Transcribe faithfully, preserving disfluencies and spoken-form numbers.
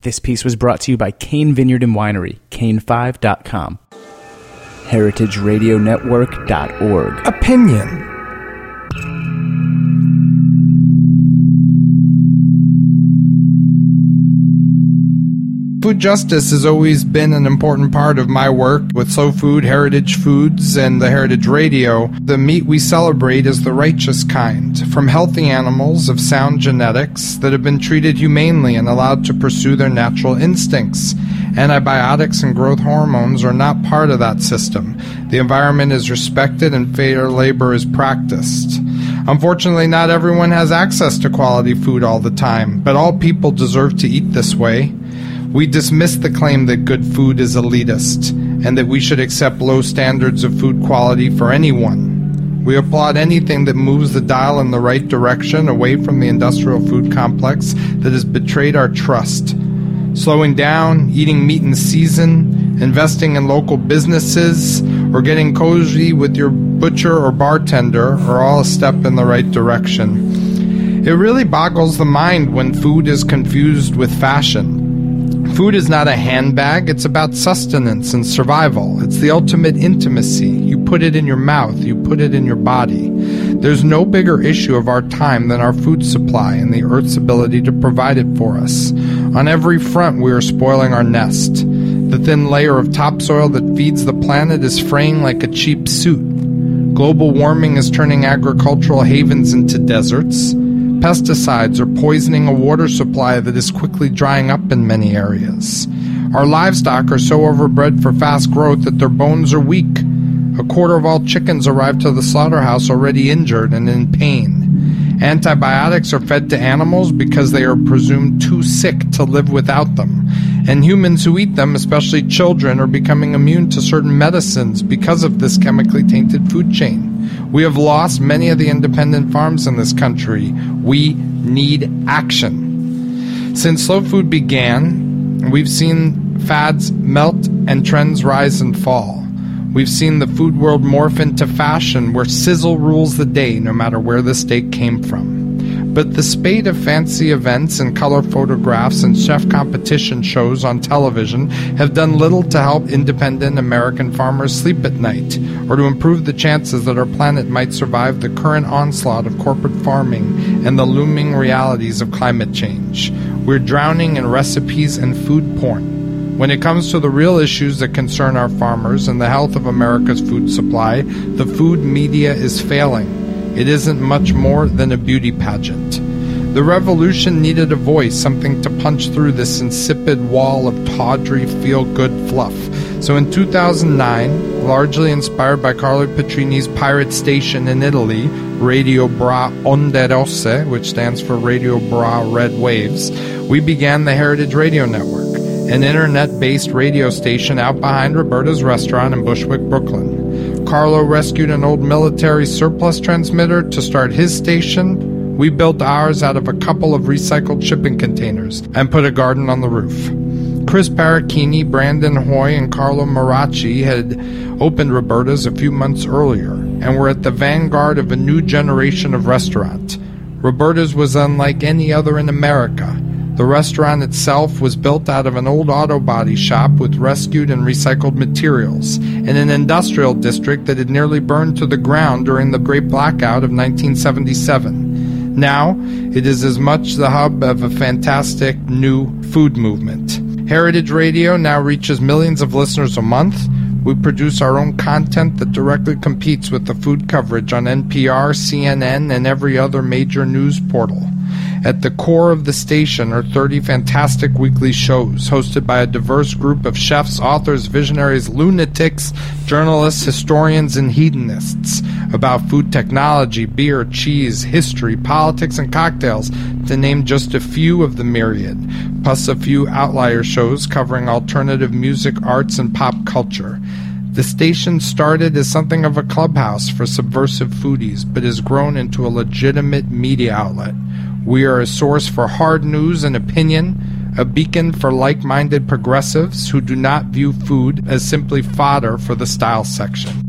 This piece was brought to you by Kane Vineyard and Winery, kane five dot com. heritage radio network dot org. Opinion. Food justice has always been an important part of my work with Slow Food, Heritage Foods, and the Heritage Radio. The meat we celebrate is the righteous kind, from healthy animals of sound genetics that have been treated humanely and allowed to pursue their natural instincts. Antibiotics and growth hormones are not part of that system. The environment is respected and fair labor is practiced. Unfortunately, not everyone has access to quality food all the time, but all people deserve to eat this way. We dismiss the claim that good food is elitist and that we should accept low standards of food quality for anyone. We applaud anything that moves the dial in the right direction away from the industrial food complex that has betrayed our trust. Slowing down, eating meat in season, investing in local businesses, or getting cozy with your butcher or bartender are all a step in the right direction. It really boggles the mind when food is confused with fashion. Food is not a handbag, it's about sustenance and survival. It's the ultimate intimacy. You put it in your mouth, you put it in your body. There's no bigger issue of our time than our food supply and the Earth's ability to provide it for us. On every front, we are spoiling our nest. The thin layer of topsoil that feeds the planet is fraying like a cheap suit. Global warming is turning agricultural havens into deserts. Pesticides are poisoning a water supply that is quickly drying up in many areas. Our livestock are so overbred for fast growth that their bones are weak. A quarter of all chickens arrive to the slaughterhouse already injured and in pain. Antibiotics are fed to animals because they are presumed too sick to live without them. And humans who eat them, especially children, are becoming immune to certain medicines because of this chemically tainted food chain. We have lost many of the independent farms in this country. We need action. Since slow food began, we've seen fads melt and trends rise and fall. We've seen the food world morph into fashion where sizzle rules the day no matter where the steak came from. But the spate of fancy events and color photographs and chef competition shows on television have done little to help independent American farmers sleep at night or to improve the chances that our planet might survive the current onslaught of corporate farming and the looming realities of climate change. We're drowning in recipes and food porn. When it comes to the real issues that concern our farmers and the health of America's food supply, the food media is failing. It isn't much more than a beauty pageant. The revolution needed a voice, something to punch through this insipid wall of tawdry, feel-good fluff. So in two thousand nine, largely inspired by Carlo Petrini's pirate station in Italy, Radio Bra Onde Rosse, which stands for Radio Bra Red Waves, we began the Heritage Radio Network, an internet-based radio station out behind Roberta's restaurant in Bushwick, Brooklyn. Carlo rescued an old military surplus transmitter to start his station. We built ours out of a couple of recycled shipping containers and put a garden on the roof. Chris Paracchini, Brandon Hoy, and Carlo Maracci had opened Roberta's a few months earlier and were at the vanguard of a new generation of restaurant. Roberta's was unlike any other in America. The restaurant itself was built out of an old auto body shop with rescued and recycled materials in an industrial district that had nearly burned to the ground during the Great Blackout of nineteen seventy-seven. Now, it is as much the hub of a fantastic new food movement. Heritage Radio now reaches millions of listeners a month. We produce our own content that directly competes with the food coverage on N P R, C N N, and every other major news portal. At the core of the station are thirty fantastic weekly shows hosted by a diverse group of chefs, authors, visionaries, lunatics, journalists, historians, and hedonists about food technology, beer, cheese, history, politics, and cocktails, to name just a few of the myriad, plus a few outlier shows covering alternative music, arts, and pop culture. The station started as something of a clubhouse for subversive foodies, but has grown into a legitimate media outlet. We are a source for hard news and opinion, a beacon for like-minded progressives who do not view food as simply fodder for the style section.